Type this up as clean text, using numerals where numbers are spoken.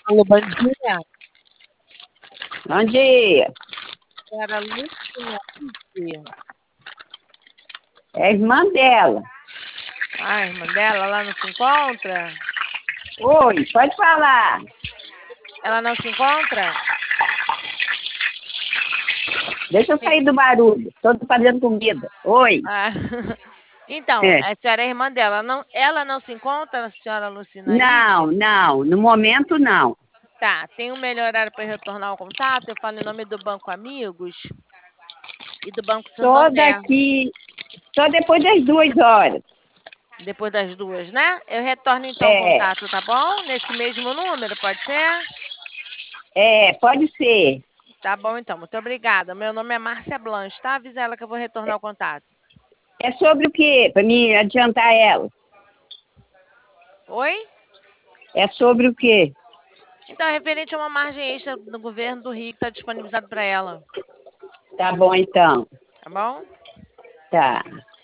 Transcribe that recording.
Alô, bom dia. Bom dia. Era Luciana. É a irmã dela. Ah, a irmã dela, ela não se encontra? Oi, pode falar. Ela não se encontra? Deixa eu Sim. sair do barulho. Estou fazendo comida. Oi. Ah, então, É. a senhora é irmã dela. Ela não se encontra, a senhora Não, Lucinaide? não. No momento, não. Tá, tem um melhor horário para retornar o contato? Eu falo em nome do Banco Amigos e do Banco Só Santander. daqui, só depois das 2 horas. Depois das duas, né? Eu retorno então o É, contato, tá bom? Nesse mesmo número, pode ser? pode ser. Tá bom, então. Muito obrigada. Meu nome é Márcia Blanche, tá? Avisa ela que eu vou retornar o contato. É sobre o quê? Para me adiantar ela. Oi? É sobre o quê? Então, é referente a uma margem extra do governo do Rio que está disponibilizado para ela. Tá bom, então. Tá bom? Tá.